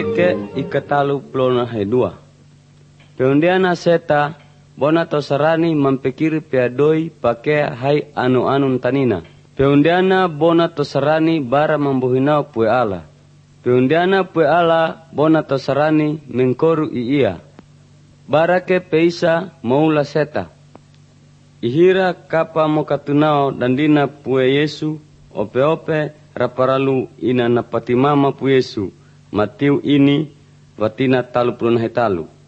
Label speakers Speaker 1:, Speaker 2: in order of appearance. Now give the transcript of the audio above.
Speaker 1: eke ikatalu plona hedua. Peundiana seta bona tosarani mampekiri peadoi pakea hai anu-anun tanina. Peundiana bona tosarani bara mambuhinau pue ala. Peundiana pue ala bona tosarani mengkoru iya. Barake peisa maula seta. Ihira kapa mokatunao dandina pue Yesu ope-ope raparalu ina napatimama pue Yesu. Matiu ini watina talu plona hetalu.